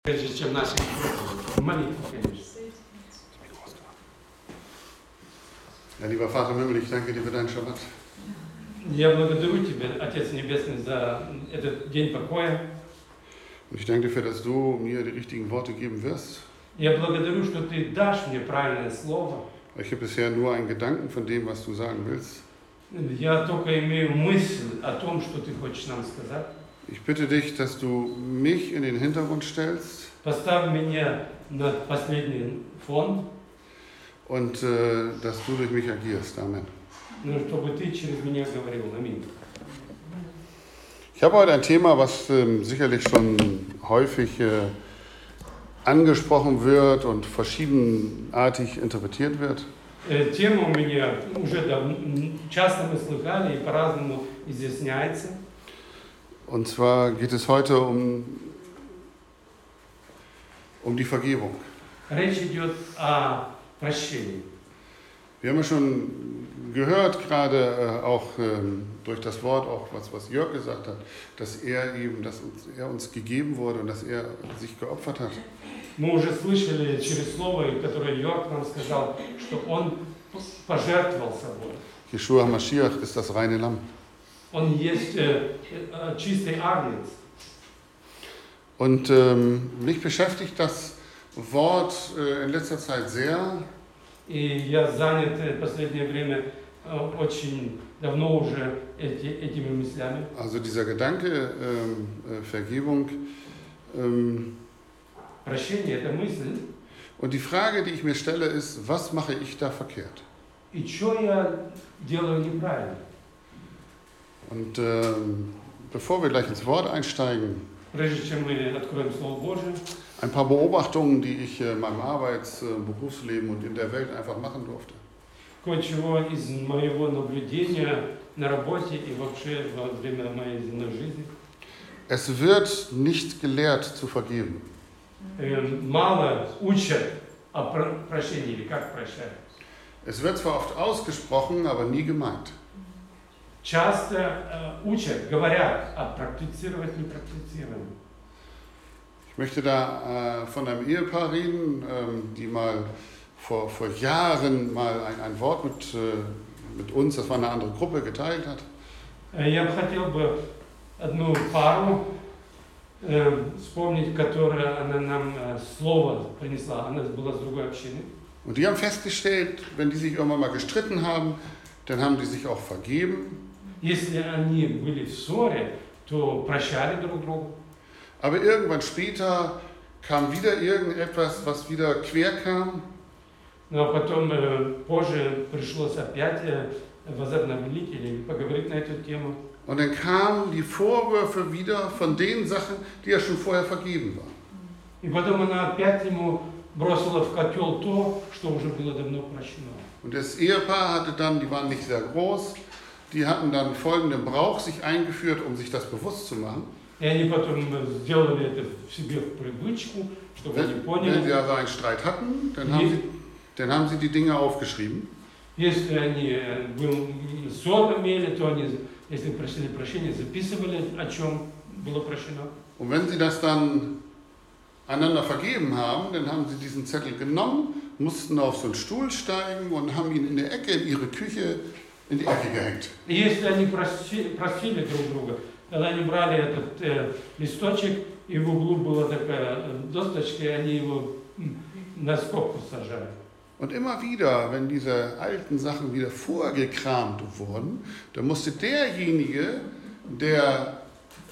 Прежде чем начать молитву, конечно. Ja, lieber Vater im Himmel, ich danke dir für deinen Schabbat. Я благодарю Тебя, Отец Небесный, за этот день покоя. Und ich danke dir, dass du mir die richtigen Worte geben wirst. Я благодарю, что Ты дашь мне правильное слово. Ich habe bisher nur einen Gedanken von dem, was du sagen willst. Я только имею мысль о том, что Ты хочешь нам сказать. Ich bitte dich, dass du mich in den Hintergrund stellst. Поставь меня на последний фон, Und dass du durch mich agierst. Amen. чтобы Ты через меня говорил. Аминь. Ich habe heute ein Thema, was sicherlich schon häufig angesprochen wird und verschiedenartig interpretiert wird. Тема у меня уже часто мы слыхали и по-разному изъясняется. Und zwar geht es heute um die Vergebung. Речь идет о прощении. Wir haben ja schon gehört, gerade auch durch das Wort, auch was Jörg gesagt hat, dass er uns gegeben wurde und dass er sich geopfert hat. Мы уже слышали через слово, которое Йорк нам сказал, что он пожертвовал собой. Jeshua HaMashiach ist das reine Lamm. Он есть чистый агнец. Und mich beschäftigt das Wort in letzter Zeit sehr. И я занят в последнее время очень давно уже этими мыслями. Also dieser Gedanke, Vergebung. Прощение – это мысль. Und die Frage, die ich mir stelle, ist, was mache ich da verkehrt? И что я делаю неправильно? Und bevor wir gleich ins Wort einsteigen, Прежде чем мы откроем Слово Божие, ein paar Beobachtungen, die ich in meinem Arbeits-, Berufsleben und in der Welt einfach machen durfte. кое-чего из моего наблюдения на работе и вообще во время моей земной жизни. Es wird nicht gelehrt zu vergeben. Мало учат о прощении или как прощать. Es wird zwar oft ausgesprochen, aber nie gemeint. Часто учат, говорят, а практицировать не практицируем. Ich möchte da von einem Ehepaar reden, die mal vor Jahren mal ein Wort mit uns, das war eine andere Gruppe, geteilt hat. Я бы хотел бы одну пару вспомнить, которая она нам слово принесла. Она была с другой общины. Und die haben festgestellt, wenn die sich irgendwann mal gestritten haben, dann haben die sich auch vergeben. Если они были в ссоре, то прощали друг другу. Aber irgendwann später kam wieder irgendetwas, was wieder quer kam. Но потом позже пришлось опять возобновить или поговорить на эту тему. Und dann kamen die Vorwürfe wieder von den Sachen, die ja schon vorher vergeben waren. И потом она опять ему бросила в котел то, что уже было давно прощено. Und das Ehepaar hatte dann, die waren nicht sehr groß, die hatten dann folgenden Brauch sich eingeführt, um sich das bewusst zu machen. И они потом сделали это себе в привычку, чтобы они поняли. Wenn sie also einen Streit hatten, dann haben sie die Dinge aufgeschrieben. Если они ссору имели, то они, если просили прощения, записывали, о чем было прощено. Und wenn sie das dann einander vergeben haben, dann haben sie diesen Zettel genommen, mussten auf so einen Stuhl steigen und haben ihn in der Ecke in ihre Küche in die Ecke gehängt. И если они просили друг друга, тогда они брали этот листочек, и в углу была такая досточка, и они его на скобку сажали. Und immer wieder, wenn diese alten Sachen wieder vorgekramt wurden, dann musste derjenige, der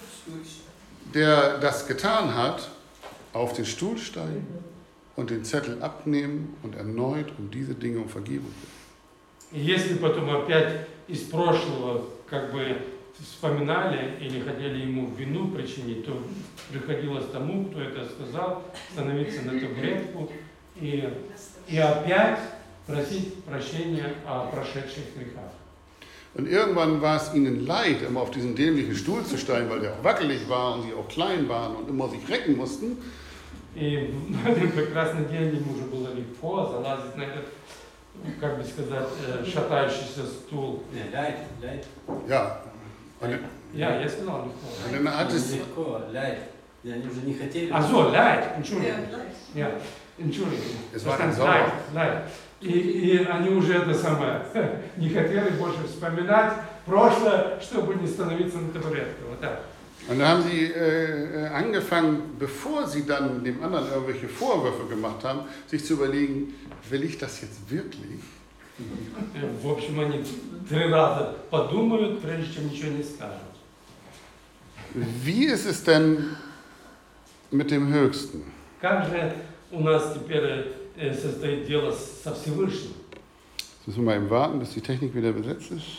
das getan hat, auf den Stuhl steigen und den Zettel abnehmen und erneut um diese Dinge um Vergebung bitten. И если потом опять из прошлого как бы вспоминали или хотели ему вину причинить, то приходилось тому, кто это сказал, становиться на табуретку и опять просить прощения о прошедших грехах. Und irgendwann war es ihnen leid, immer auf diesen dämlichen Stuhl zu steigen, weil der auch wackelig war und sie auch klein waren und immer sich recken mussten. И в один прекрасный день ему уже было легко залазить на этот, как бы сказать, шатающийся стул. Ja. Ja, я сказал легко. Und dann hat es, И они уже не хотели. А so, Leid, Entschuldigung. Ja, Ja, Entschuldigung. Es war Das ein Leid, Leid. И они уже это самое, не хотели больше вспоминать прошлое, чтобы не становиться на табуретке. Вот так. Und da haben sie angefangen, bevor sie dann dem anderen irgendwelche Vorwürfe gemacht haben, sich zu überlegen, will ich das jetzt wirklich? В общем, они 3 раза подумают, прежде чем ничего не скажут. Wie ist es denn mit dem Höchsten? Как же у нас теперь состоит дело со Всевышним? Jetzt müssen wir mal eben warten, bis die Technik wieder besetzt ist.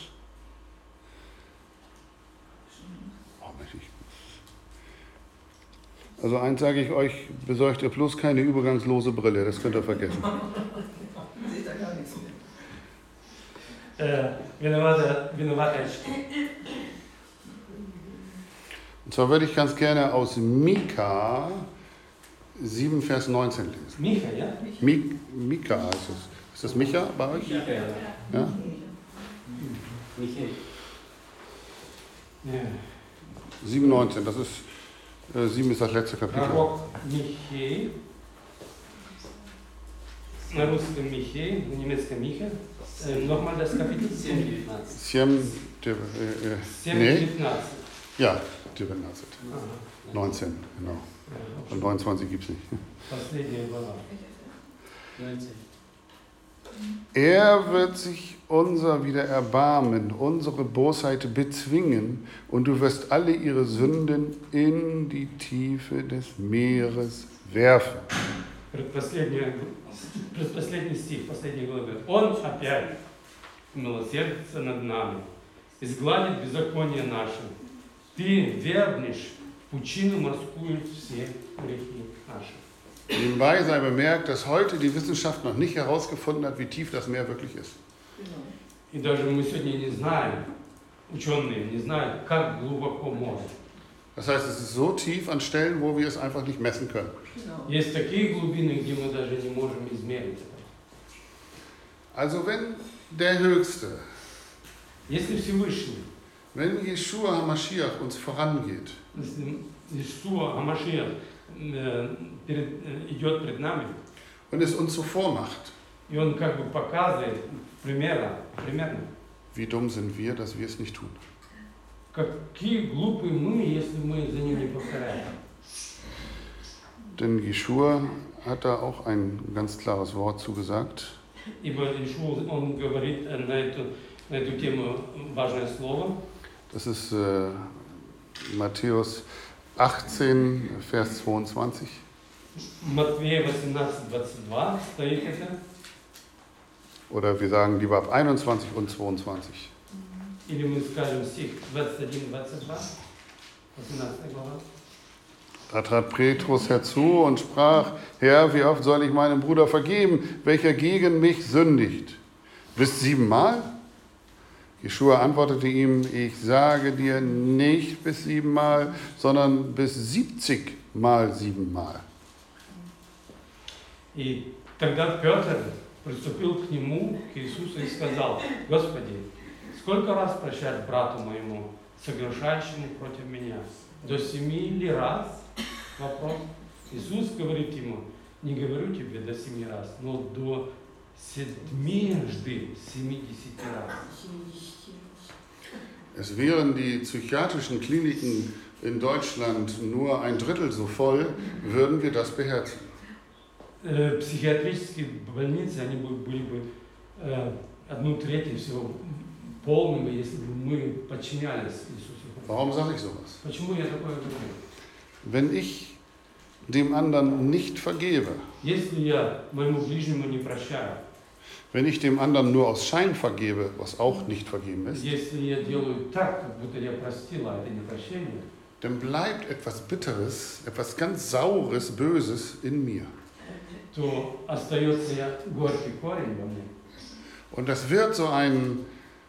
Oh, Mensch, Also eins sage ich euch, besorgt ihr bloß keine übergangslose Brille, das könnt ihr vergessen. sieht da gar nichts mehr. Виноваты очки. Und zwar würde ich ganz gerne aus Mika 7, Vers 19 lesen. Миха, ja? Mika heißt es. Ist das Micha bei euch? Михаил. Ja? Михаил. Ja. 7, 19, das ist, 7 ist das letzte Kapitel. Пророк Михей. На русском Михей, на немецком Миха. Nochmal das Kapitel 7:19. 7, 7, nee, 19. ja, 19, Ага. 19, genau. Ja, Und 29 gibt es nicht. Последняя глава. 19. Er wird sich unser wieder erbarmen, unsere Bosheit bezwingen, und du wirst alle ihre Sünden in die Tiefe des Meeres werfen. Предпоследний стих, последней главы. Он опять милосердится над нами, изгладит беззаконие наше. Ты вернешь в пучину морскую все грехи наши. Nebenbei sei bemerkt, dass heute die Wissenschaft noch nicht herausgefunden hat, wie tief das Meer wirklich ist. Genau. И даже мы сегодня не знаем, ученые не знают, как глубоко море. Das heißt, es ist so tief an Stellen, wo wir es einfach nicht messen können. Genau. Есть такие глубины, где мы даже не можем измерить это. Also wenn der Höchste, Если Всевышний, wenn Jeshua HaMashiach uns vorangeht, если Иешуа Амашиах идет пред нами, und es uns so vormacht, и он как бы показывает примерно, wie dumm sind wir, dass wir es nicht tun. какие глупые мы, если мы за ним не повторяем. Denn Jeshua hat da auch ein ganz klares Wort zugesagt. Ибо Иешуа, он говорит на эту тему важное слово. Das ist Matthäus 18, Vers 22. Матвея 18:22 стоит это. Oder wir sagen lieber ab 21 und 22. Или мы скажем стих 21-22, 18 глава. Da trat Petrus herzu und sprach: Herr, wie oft soll ich meinem Bruder vergeben, welcher gegen mich sündigt? Bis 7-mal? Jeshua antwortete ihm: Ich sage dir nicht bis 7-mal, sondern bis 70-mal 7-mal. И тогда Петр приступил к нему, к Иисусу, и сказал: Господи, сколько раз прощать брату моему, согрешающему против меня? До 7 ли раз? Вопрос. Иисус говорит ему: не говорю тебе до 7 раз, но до 70 раз. Es wären die psychiatrischen Kliniken in Deutschland nur ein Drittel so voll, würden wir das beherzigen. Психиатрические больницы, они были бы 1/3 всего полными, если бы мы подчинялись Иисусу. Warum sage ich sowas? Почему я такое говорю? Wenn ich dem anderen nicht vergebe, Если я моему ближнему не прощаю, wenn ich dem anderen nur aus Schein vergebe, was auch nicht vergeben ist, если я делаю так, как будто я простил, а это не прощение, dann bleibt etwas Bitteres, etwas ganz Saures, Böses in mir. то остается горький корень во мне. Und das wird so ein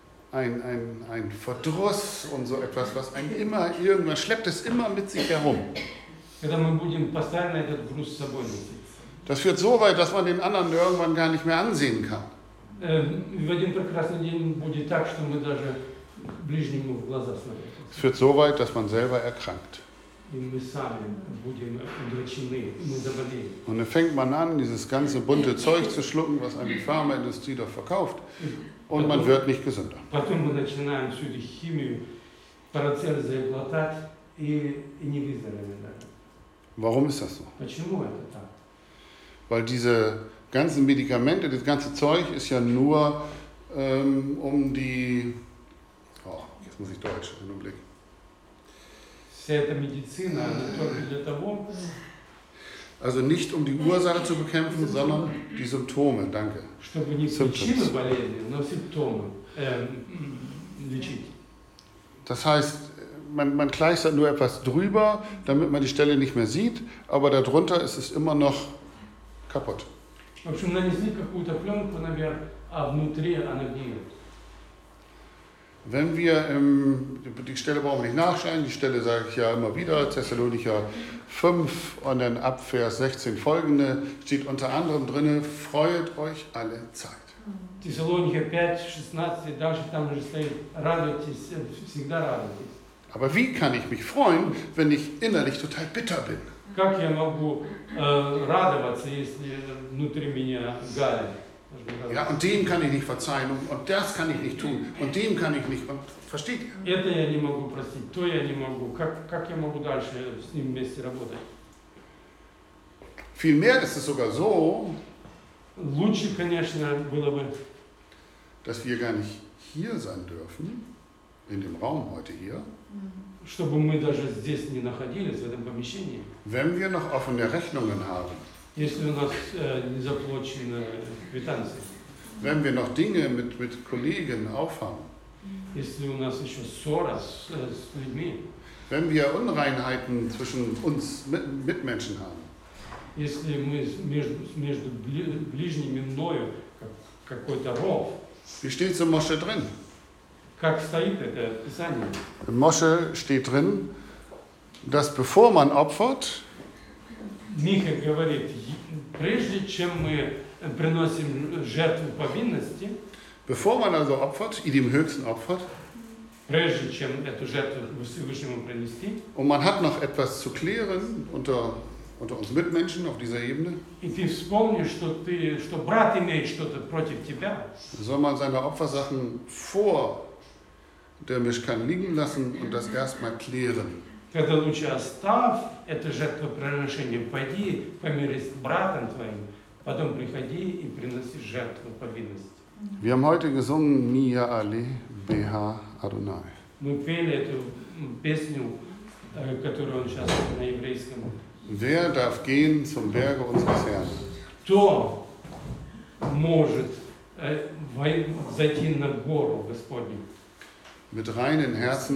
Verdruss und so etwas, was einen immer irgendwann schleppt es immer mit sich herum. Когда мы будем постоянно этот груз с собой носить. Das führt so weit, dass man den anderen irgendwann gar nicht mehr ansehen kann. В один прекрасный день будет так, что мы даже ближнему в глаза смотрим. Es führt so weit, dass man selber erkrankt. и мы сами будем удручены, и мы заболеем. Und dann fängt man an, dieses ganze bunte Zeug zu schlucken, was einem die Pharmaindustrie doch verkauft. Und man wird nicht gesünder. Потом мы начинаем всю эту химию, Парацельса глотать и не выздоровеем даже. Warum ist das so? Почему это так? Weil diese ganzen Medikamente, das ganze Zeug ist ja nur um die... Oh, jetzt muss ich Deutsch, einen Blick. Вся эта медицина, она только для того, Also nicht um die Ursache zu bekämpfen, sondern die Symptome. Danke. чтобы не причину болезни, но симптомы лечить. Das heißt, man kleistert nur etwas drüber, damit man die Stelle nicht mehr sieht, aber darunter ist es immer noch kaputt. В общем, нанесли какую-то пленку наверх, а внутри она гниет. Wenn wir, die Stelle brauchen wir nicht nachschreiben, die Stelle sage ich ja immer wieder, Thessalonicher 5 und dann ab Vers 16 folgende, steht unter anderem drin, freut euch alle Zeit. Тессалоника 5, 16, дальше там уже стоит, радуйтесь, всегда радуйтесь. Aber wie kann ich mich freuen, wenn ich innerlich total bitter bin? Как я могу радоваться, если внутри меня галит? Ja, und dem kann ich nicht verzeihen und das kann ich nicht tun und dem kann ich nicht. Und, versteht ihr? Это я не могу простить, то я не могу. Как я могу дальше с ним вместе работать? Vielmehr ist es sogar so, Лучше, конечно, было бы, dass wir gar nicht hier sein dürfen, in dem Raum heute hier, чтобы мы даже здесь не находились, в этом помещении. wenn wir noch offene Rechnungen haben, Если у нас не заплачены квитанции, wenn wir noch Dinge mit Kollegen aufhaben, если у нас еще ссора с людьми, wenn wir Unreinheiten zwischen uns Mitmenschen haben, если мы между ближними мною какой-то ров, wie steht es im Mosche drin? как стоит это Писание? Im Mosche steht drin, dass bevor man opfert, Миха говорит, прежде чем мы приносим жертву повинности, bevor man also opfert, ihm höchsten opfert, прежде чем эту жертву Всевышнему принести, und man hat noch etwas zu klären unter uns Mitmenschen auf dieser Ebene, и ты вспомнишь, что брат имеет что-то против тебя, soll man seine Opfersachen vor der Mischkan liegen lassen und das erstmal klären. тогда лучше оставь это жертвоприношение, пойди помирись с братом твоим, потом приходи и приноси жертву повинности. Wir haben heute gesungen, Mia Ale Beha Adonai. Мы пели эту песню, которую он сейчас на еврейском. Wer darf gehen zum Berge unseres Herrn? Кто может зайти на гору Господню? Mit reinen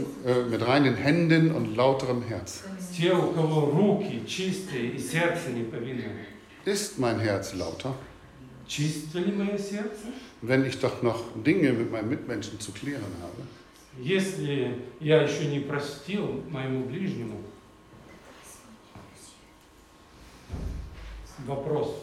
Händen und lauterem Herz. Те, у кого руки чистые и сердце не повинно. Ist mein Herz lauter, Чисто ли мое сердце? wenn ich doch noch Dinge mit meinen Mitmenschen zu klären habe? Если я еще не простил моему ближнему, вопрос.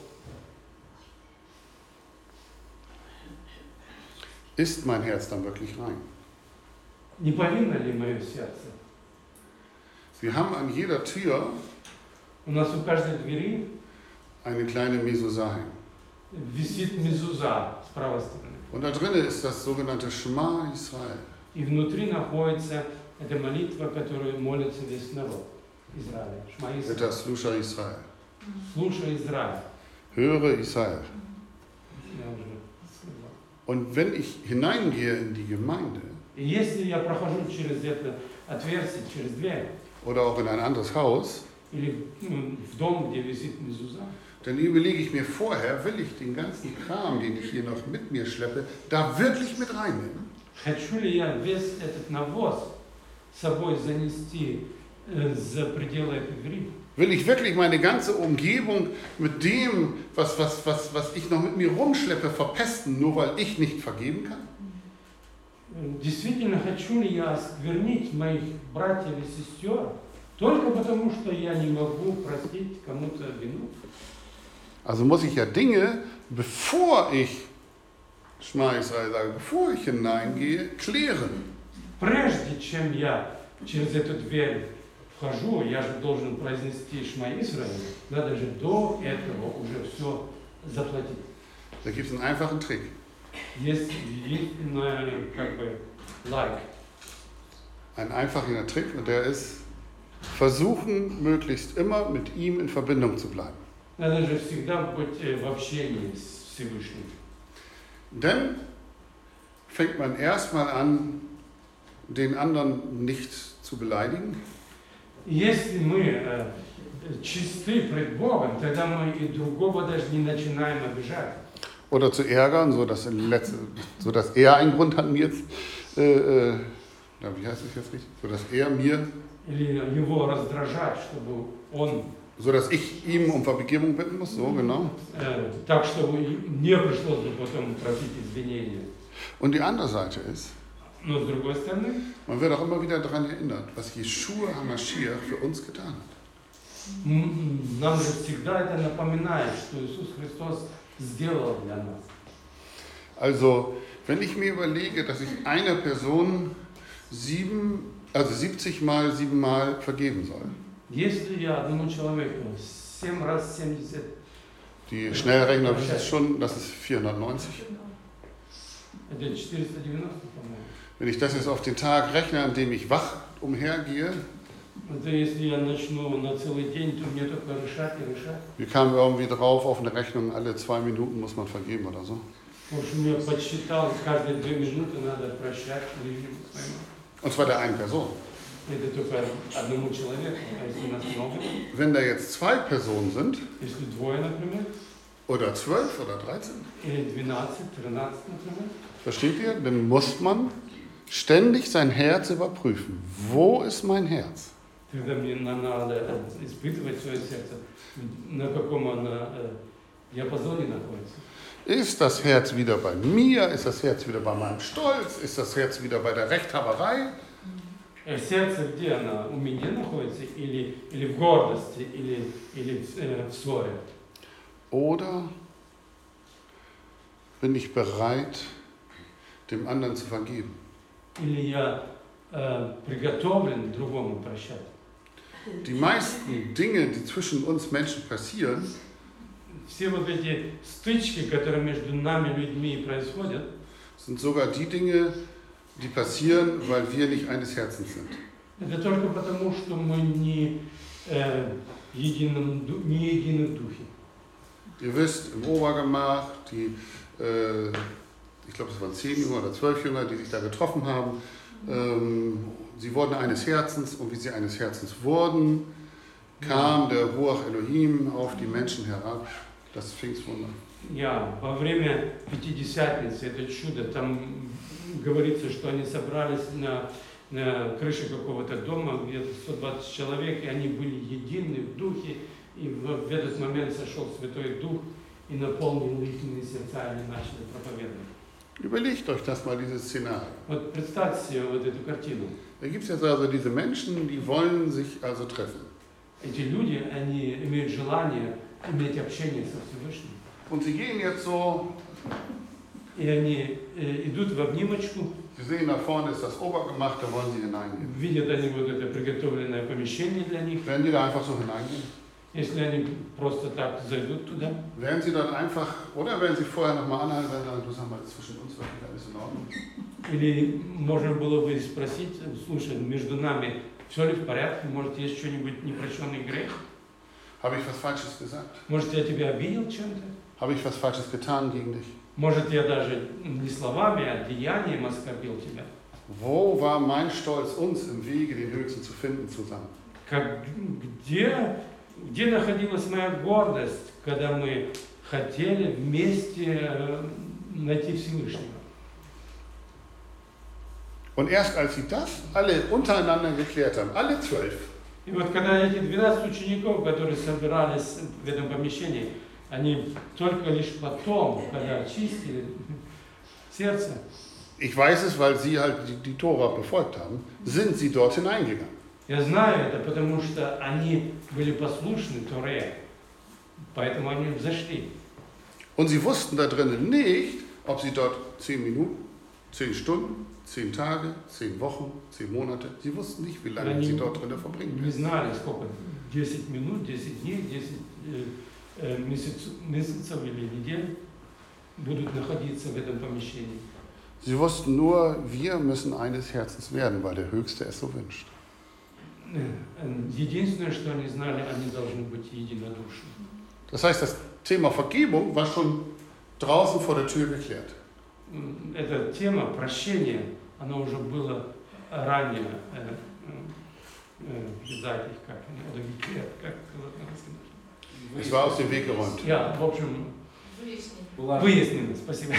Ist mein Herz dann wirklich rein? Не повинно ли мое сердце? Wir haben an jeder Tür У нас у каждой двери eine kleine Mezuzah. висит мезуза с правой стороны. Und da drin ist das sogenannte Shema Israel. И внутри находится эта молитва, которую молится весь народ Израиля. Шма Исраэль. Это Слушай Israel. Слушай, Израиль. Höre Israel. Я уже сказал. Und wenn ich hineingehe in die Gemeinde И если я прохожу через это отверстие, через дверь, oder auch in ein anderes Haus, или в дом, где висит мезуза, dann überlege ich mir vorher, will ich den ganzen Kram, den ich hier noch mit mir schleppe, da wirklich mit reinnehmen? хочу ли я весь этот навоз с собой занести за пределы этой двери? Will ich wirklich meine ganze Umgebung mit dem, was ich noch mit mir rumschleppe, verpesten, nur weil ich nicht vergeben kann? Действительно, хочу ли я осквернить моих братьев и сестер только потому, что я не могу простить кому-то вину? Also muss ich ja Dinge, bevor ich Shema Israel sage, bevor ich hineingehe, klären. Прежде чем я через эту дверь вхожу, я же должен произнести Шма Исраэль, надо же до этого уже все заплатить. Da gibt es einen einfachen Trick. Есть единственное, как бы, like. Ein einfacher Trick und der ist, versuchen möglichst immer mit ihm in Verbindung zu bleiben. Надо же всегда быть в общении с Всевышним. Denn fängt man erstmal an, den anderen nicht zu beleidigen, Если мы чисты пред Богом, тогда мы и другого даже не начинаем обижать. oder zu ärgern, sodass er einen Grund hat, mir jetzt, wie heißt es jetzt richtig? Sodass er mir, Или его раздражать, чтобы он, sodass ich ihm um Vergebung bitten muss, so genau. так, чтобы не пришлось бы потом просить извинения. Und die andere Seite ist, Но с другой стороны, man wird auch immer wieder daran erinnert, was Jeschua HaMashiach für uns getan hat. нам же всегда это напоминает, что Иисус Христос сделал для нас. Also, wenn ich mir überlege, dass ich einer Person 70 mal 7 Mal vergeben soll. Если я одному человеку 7 раз 70, Die Schnellrechner wissen schon, das ist 490. это 490, по-моему. Wenn ich das jetzt auf den Tag rechne, an dem ich wach umhergehe, Это если я начну на целый день, то мне только решать и решать. wir kamen irgendwie drauf auf eine Rechnung, alle 2 Minuten muss man vergeben oder so. Потому что я подсчитал, каждые 2 минуты надо прощать ближнему своему. Und zwar der einen Person. Это только одному человеку, а если нас много, Wenn da jetzt 2 Personen sind, если двое, например, oder 12 oder 13, или 12, 13, например, versteht ihr? Dann muss man ständig sein Herz überprüfen. Wo ist mein Herz? тогда мне надо испытывать свое сердце, на каком оно диапазоне находится. Ist das Herz wieder bei mir? Ist das Herz wieder bei meinem Stolz? Ist das Herz wieder bei der Rechthaberei? Сердце, где оно? У меня находится? Или в гордости, или в ссоре? Oder bin ich bereit, dem anderen zu vergeben? Или я приготовлен другому прощать? Die meisten Dinge, die zwischen uns Menschen passieren, Все вот эти стычки, которые между нами, людьми происходят, sind sogar die Dinge, die passieren, weil wir nicht eines Herzens sind. это только потому, что мы не едином духе. Ihr wisst, im Obergemach, ich glaube, es waren 10 Jünger oder 12 Jünger, die sich da getroffen haben. Sie wurden eines Herzens und wie sie eines Herzens wurden, kam der Ruach Elohim auf die Menschen herab. Das Pfingstwunder. Я во время Пятидесятницы, это чудо, там говорится, что они собрались на крыше какого-то дома, где-то 120 человек, и они были едины в духе, и в этот момент сошел Святой Дух и наполнил их сердца, и они начали проповедовать. Überlegt euch das mal, dieses Szenario. Вот представьте себе вот эту картину. Da gibt es jetzt also diese Menschen, die wollen sich also treffen. Эти люди, они имеют желание иметь общение со Всевышним. Und sie gehen jetzt so, И они идут в обнимочку, Sie sehen, da vorne ist das Obergemach, da wollen sie hineingehen. видят они вот это приготовленное помещение для них. Werden die da einfach so hineingehen? Если они просто так зайдут туда, Werden sie dann einfach, oder werden sie vorher nochmal anhalten und sagen, du sag mal, ist zwischen uns wirklich alles in Ordnung? или можно было бы спросить, слушай, между нами все ли в порядке, может есть что-нибудь непрощенный грех? Habe ich was Falsches gesagt? Может я тебя обидел чем-то? Habe ich was Falsches getan gegen dich? Может я даже не словами, а деянием оскорбил тебя? Wo war mein Stolz, uns im Wege den Höchsten zu finden zusammen? Где находилась моя гордость, когда мы хотели вместе найти Всевышнего? Und erst als sie das alle untereinander geklärt haben, alle 12, И вот когда эти 12 учеников, которые собирались в этом помещении, они только лишь потом, когда очистили сердце, ich weiß es, weil sie halt die Tora befolgt haben, sind sie dort hineingegangen. я знаю это, потому что они были послушны Торе, поэтому они зашли. Und sie wussten da drinnen nicht, ob sie dort 10 Minuten 10 Stunden, 10 Tage, 10 Wochen, 10 Monate. Sie wussten nicht, wie lange sie dort drinnen verbringen Не werden. знали, сколько, 10 минут, 10 дней, 10 месяцев или недель будут находиться в этом помещении. Sie wussten nur, wir müssen eines Herzens werden, weil der Höchste es so wünscht. Единственное, что они знали, они должны быть единодушны. Das heißt, das Thema Vergebung war schon draußen vor der Tür geklärt. Эта тема прощения, она уже была ранее, как Es war aus dem Weg geräumt. Ja, в общем, Була выяснено, спасибо.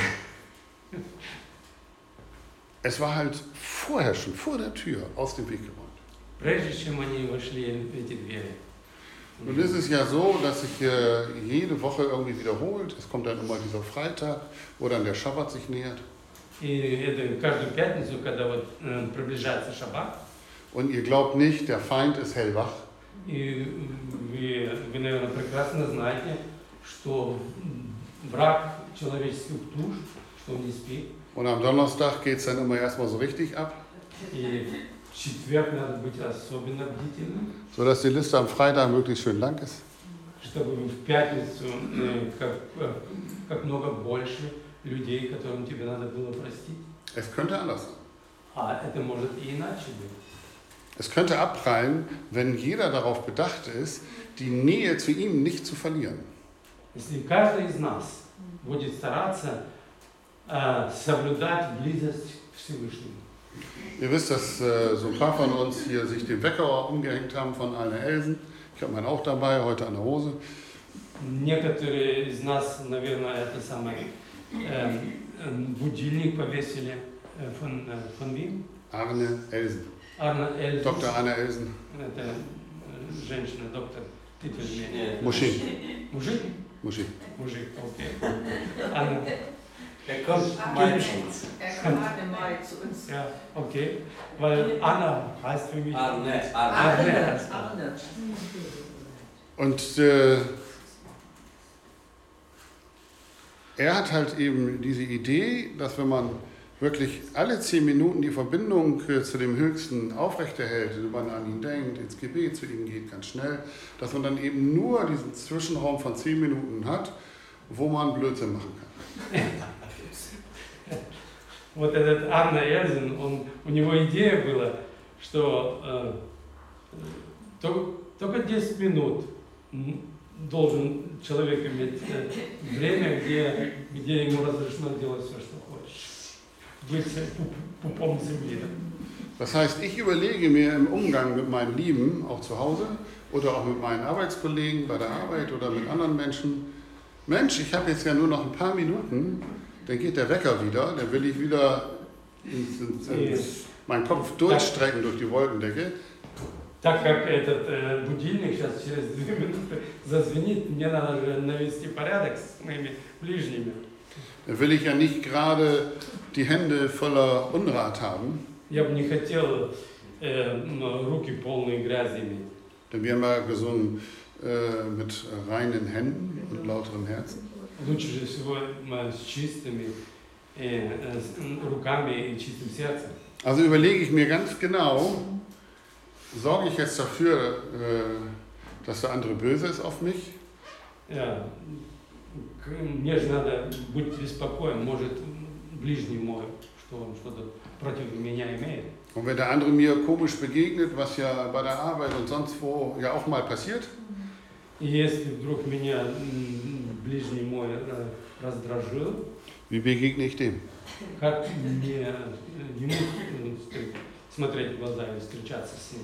Es war halt vorher schon, vor der Tür, aus dem Weg geräumt. Прежде чем они вошли в эти двери. Nun ist es ja so, dass sich jede Woche irgendwie wiederholt. Es kommt dann immer dieser Freitag, wo dann der Schabbat sich nähert. И это каждую пятницу, когда вот приближается шаббат, Und ihr glaubt nicht, der Feind ist hellwach. и вы, наверное, прекрасно знаете, что враг человеческих душ, что он не спит. Und am Donnerstag geht es dann immer erstmal so richtig ab, И в четверг надо быть особенно бдительным, sodass die Liste am Freitag möglichst schön lang ist. чтобы в пятницу как много больше людей, которым тебе надо было простить. Es könnte anders sein. А это может и иначе быть. Es könnte abprallen, wenn jeder darauf bedacht ist, die Nähe zu ihm nicht zu verlieren. Если каждый из нас будет стараться соблюдать близость к Всевышнему. Ihr wisst, dass so ein paar von uns hier sich den Wecker umgehängt haben von Arne Elsen. Ich habe meinen auch dabei, heute an der Hose. Некоторые из нас, наверное, это самый будильник повесили von wem? Arne Elsen. Arne Elsen. Dr. Arne Elsen. Это женщина, доктор. Титул имеет. Ні. Muschi. Мужик? Muschi. Мужик, окей. Анна. Er kommt meistens. Kam im Mai zu uns. Ja, okay. Weil Anna heißt für mich. Arne. Arne. Arne. Und er hat halt eben diese Idee, dass wenn man wirklich alle 10 Minuten die Verbindung zu dem Höchsten aufrechterhält, wenn man an ihn denkt, ins Gebet zu ihm geht, ganz schnell, dass man dann eben nur diesen Zwischenraum von 10 Minuten hat, wo man Blödsinn machen kann. Вот этот Арне Эльзен, у него идея была, что только 10 минут должен человек иметь время, где ему разрешено делать все, что хочет. Быть пупом земли. Das heißt, ich überlege mir im Umgang mit meinen Lieben, auch zu Hause oder auch mit meinen Arbeitskollegen bei der Arbeit oder mit anderen Menschen, Mensch, ich habe jetzt ja nur noch ein paar Minuten, dann geht der Wecker wieder, dann will ich wieder meinen Kopf durchstrecken durch die Wolkendecke. Так как этот будильник сейчас через 2 минуты зазвенит, мне надо же навести порядок с моими ближними. Dann will ich ja nicht gerade die Hände voller Unrat haben. Я бы не хотел руки полные грязи иметь. Denn wir haben ja gesungen mit reinen Händen und lauteren Herzen. Лучше же всего с чистыми руками и чистым сердцем. Also überlege ich mir ganz genau, sorge ich jetzt dafür, dass der andere böse ist auf mich? Ja, мне же надо быть беспокоен, может ближний мой, что он что-то против меня имеет. Und wenn der andere mir komisch begegnet, was ja bei der Arbeit und sonst wo ja auch mal passiert, И если вдруг меня ближний мой раздражил, wie begegne ich dem? как мне ему смотреть в глаза и встречаться с ним?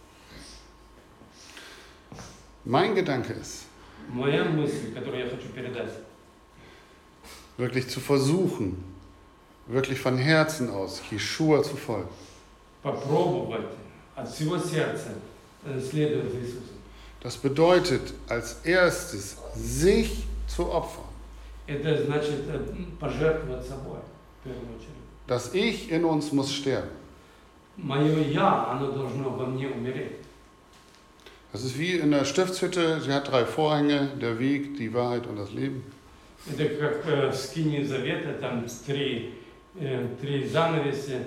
Mein Gedanke ist, Моя мысль, которую я хочу передать, wirklich zu versuchen, wirklich von Herzen aus Jeschua zu folgen. попробовать от всего сердца следовать за Иисусом. Das bedeutet als erstes, sich zu opfern. Это значит пожертвовать собой, в первую очередь. Das Ich in uns muss sterben. Мое «я», оно должно во мне умереть. Das ist wie in der Stiftshütte, sie hat 3 Vorhänge, der Weg, die Wahrheit und das Leben. Это как в Скинии Завета, там 3 3 занавеса: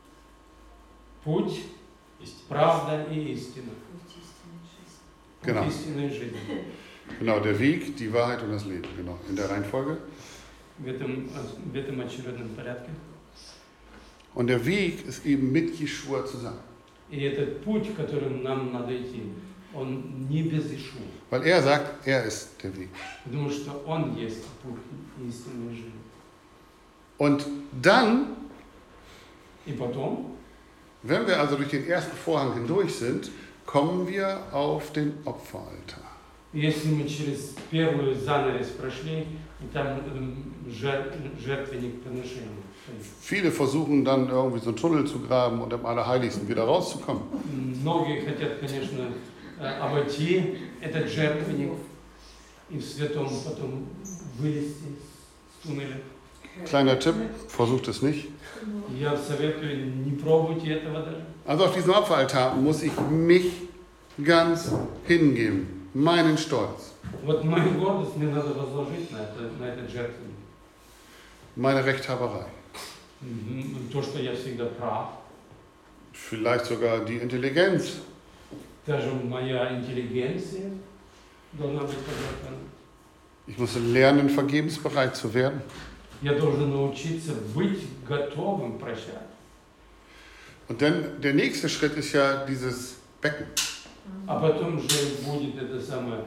путь, правда и истина. Genau. Истинная жизнь. Genau, der Weg, die Wahrheit und das Leben. Genau, in der Reihenfolge. В этом очередном порядке. Und der Weg ist eben mit Jeschua zusammen. И этот путь, которым нам надо идти, он не без Ишуа. Weil er sagt, er ist der Weg. Потому что он есть путь истинной жизни. Und dann, И потом, wenn wir also durch den ersten Vorhang hindurch sind, kommen wir auf den Opferaltar. если мы через первую занавес прошли, и там жертвенник приношения. Viele versuchen dann irgendwie so einen Tunnel zu graben und im Allerheiligsten wieder rauszukommen. Многие хотят, конечно, обойти этот жертвенник и в святом потом вылезти из туннеля. Kleiner Tipp, versucht es nicht. Я советую, не пробуйте этого даже. Also auf diesem Opferaltar muss ich mich ganz hingeben, meinen Stolz, Вот мою гордость мне надо возложить на этот жертвенник. meine Rechthaberei, То, что я всегда прав, vielleicht sogar die Intelligenz, даже моя интеллигенция должна быть пожертвована. ich muss lernen, vergebensbereit zu werden. Я должен научиться быть готовым прощать. Und dann der nächste Schritt ist ja dieses Becken. А потом же будет это самое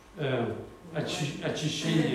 очищение,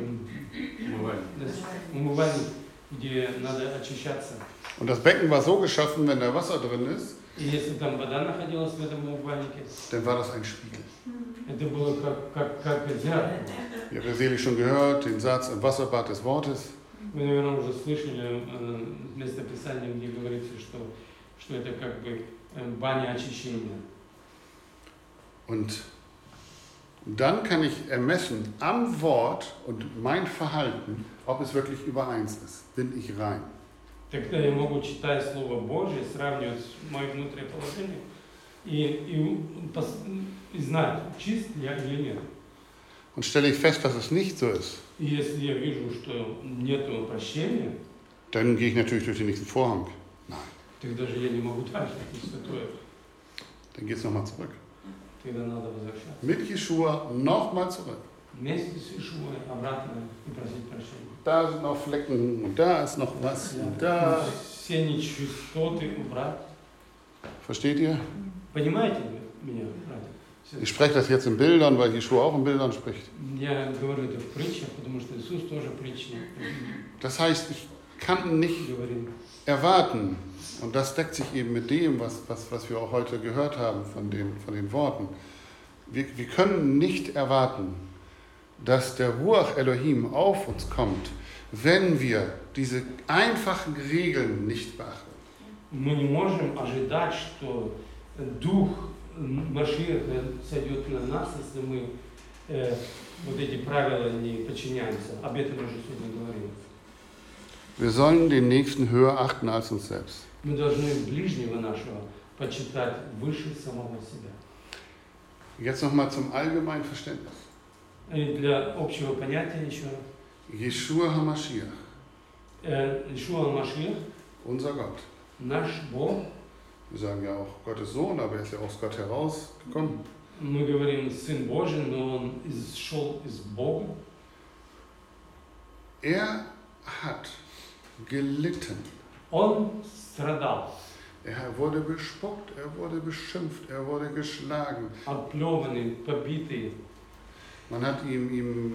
умывальник, где надо очищаться. Und das Becken war so geschaffen, wenn da Wasser drin ist, И если там вода находилась в этом умывальнике, dann war das ein Spiegel. это было как зеркало. Ihr habt ja selig schon gehört, den Satz im Wasserbad des Wortes. Вы, наверное, уже слышали местописание, где говорится, что это как бы баня очищения. Und dann kann ich ermessen am Wort und mein Verhalten, ob es wirklich übereins ist. Bin ich rein? Тогда я могу, читая Слово Божье, сравнивать мое внутреннее положение и знать, чист я или нет. Und stelle ich fest, dass es nicht so ist, И если я вижу, что нет прощения, dann gehe ich natürlich durch den nächsten Vorhang. Nein, тогда же я не могу дальше идти святое. dann geht es nochmal zurück. Тогда надо возвращаться. Mit Jeschua nochmal zurück. Вместе с Ишуой обратно и просить прощения. Da sind noch Flecken und da ist noch was und da. Все нечистоты убрать. Versteht ihr? Понимаете вы меня, братья? Ich spreche das jetzt in Bildern, weil Jeschua auch in Bildern spricht. Я говорю это в притчах, потому что Иисус тоже притчи Das heißt, ich kann nicht говорил. erwarten, und das deckt sich eben mit dem, was wir auch heute gehört haben von den Worten. Wir können nicht erwarten, dass der Ruach Elohim auf uns kommt, wenn wir diese einfachen Regeln nicht beachten. Мы не можем ожидать, что Дух Машиаха сойдет на нас, если мы вот эти правила не подчиняемся. Об этом уже сегодня говорилось. Wir sollen den Nächsten höher achten als uns selbst. Мы должны ближнего нашего почитать выше самого себя. Jetzt nochmal zum allgemeinen Verständnis. И для общего понятия еще. Jeschua HaMashiach, Ишуа Машиах, unser Gott. наш Бог. Wir sagen ja auch Gottes Sohn, aber er ist ja aus Gott herausgekommen. Мы говорим Сын Божий, но Он шел из Бога. Er hat gelitten. Он страдал, Er wurde bespuckt, er wurde beschimpft, er wurde geschlagen. оплеванный, побитый. Man hat ihm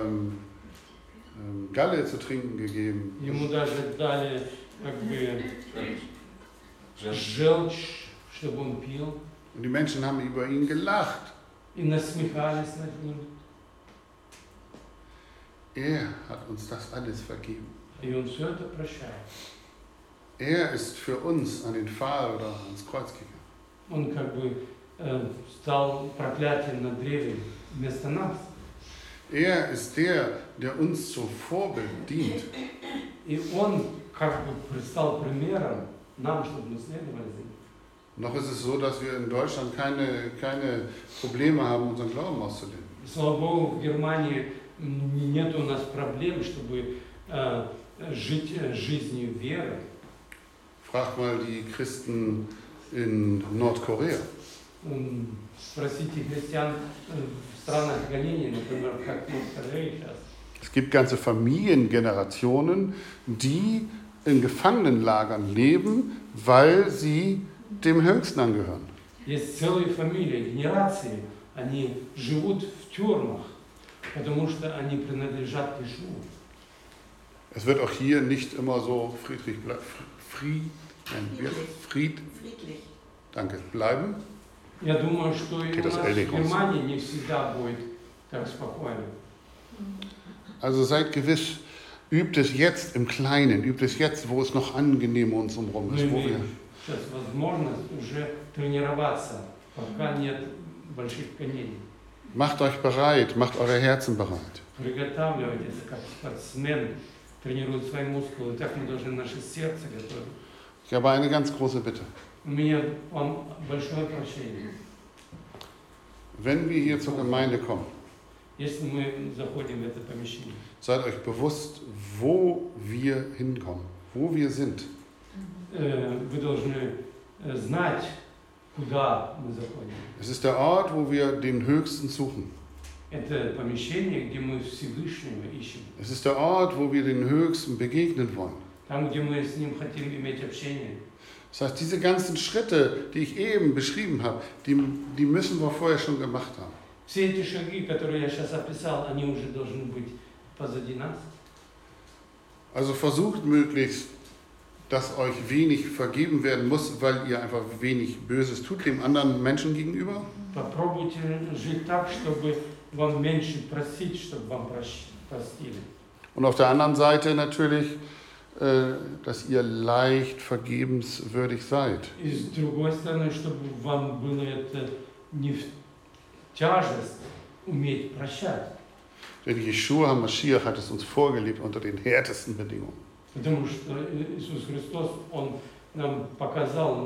Galle zu trinken gegeben. Ему даже дали как бы желчь, чтобы он пил. Und die Menschen haben über ihn gelacht. И насмехались над ним. Er hat uns das alles vergeben. И он все это прощает. Er ist für uns an den Pfahl oder ans Kreuz gegangen. Он как бы стал проклятием на древе вместо нас. Er ist der uns zum Vorbild dient. И он как бы стал примером нам, чтобы мы следовали за ним. Noch ist es so, dass wir in Deutschland keine Probleme haben, unseren Glauben auszuleben. Слава Богу, в Германии нет у нас проблем, чтобы жить жизнью веры. Frag mal die Christen in Nordkorea. Спросите христиан в странах Галилии, например, как в Корее сейчас. Es gibt ganze Familiengenerationen, die in Gefangenenlagern leben, weil sie dem Höchsten angehören. Есть целые фамилии, генерации, они живут в тюрьмах, потому что они принадлежат Иешуа. Es wird auch hier nicht immer so Friedlich. danke, bleiben. Я думаю, что и у Geht das нас в ähnlich aus? Германии не всегда будет так спокойно. Also seid gewiss, übt es jetzt im Kleinen, übt es jetzt, wo es noch angenehm um uns herum Мы ist. Wo wir, имеем сейчас возможность уже тренироваться, пока нет больших коней. macht euch bereit, macht eure Herzen bereit. Приготавливайтесь, как спортсмен тренирует свои мускулы, так мы должны наше сердце готовить. Ich habe eine ganz große Bitte. У меня вам большое прощение. Wenn wir hier zur Gemeinde kommen, Если мы заходим в это помещение, seid euch bewusst, wo wir hinkommen, wo wir sind. вы должны знать, куда мы заходим. Es ist der Ort, wo wir den Höchsten suchen. Это помещение, где мы Всевышнего ищем. Es ist der Ort, wo wir den Höchsten begegnen wollen. Там, где мы с Ним хотим иметь общение. Das heißt, diese ganzen Schritte, die ich eben beschrieben habe, die müssen wir vorher schon gemacht haben. Все эти шаги, которые я сейчас описал, они уже должны быть позади нас. Also versucht möglichst, dass euch wenig vergeben werden muss, weil ihr einfach wenig Böses tut dem anderen Menschen gegenüber. Попробуйте жить так, чтобы вам меньше просить, чтобы вам простили. Und auf der anderen Seite natürlich, dass ihr leicht vergebenswürdig seid. И с другой стороны, чтобы вам было это не в тяжесть уметь прощать. Denn Jeshua HaMashiach hat es uns vorgelebt unter den härtesten Bedingungen. Потому что Иисус Христос, Он нам показал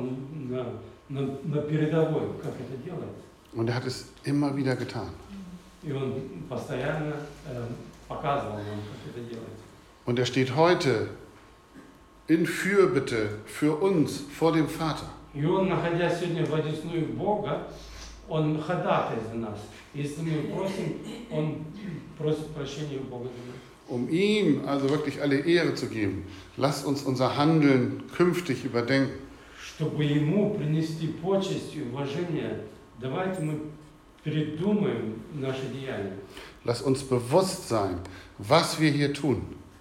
на передовой, как это делать. Und er hat es immer wieder getan. И Он постоянно показывал нам, как это делать. Und er steht heute in Fürbitte für uns vor dem Vater. И Он, находясь сегодня в одесную Бога, Он ходатай за нас. Если мы просим, Он просит прощения у Бога за нас. Um ihm also wirklich alle Ehre zu geben, lasst uns unser Handeln künftig überdenken. Чтобы Ему принести почесть и уважение, давайте мы передумаем наши деяния. Lasst uns bewusst sein, was wir hier tun.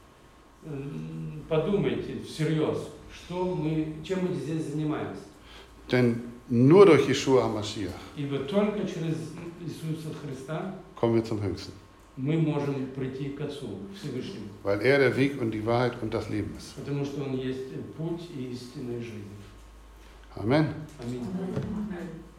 Подумайте всерьез, чем мы здесь занимаемся. Denn nur durch Jeshua HaMashiach Ибо только через Иисуса Христа kommen wir zum Höchsten. мы можем прийти к Отцу Всевышнему. Weil er der Weg und die Wahrheit und das Leben ist. Потому что Он есть путь и истинная жизнь. Amen. Аминь.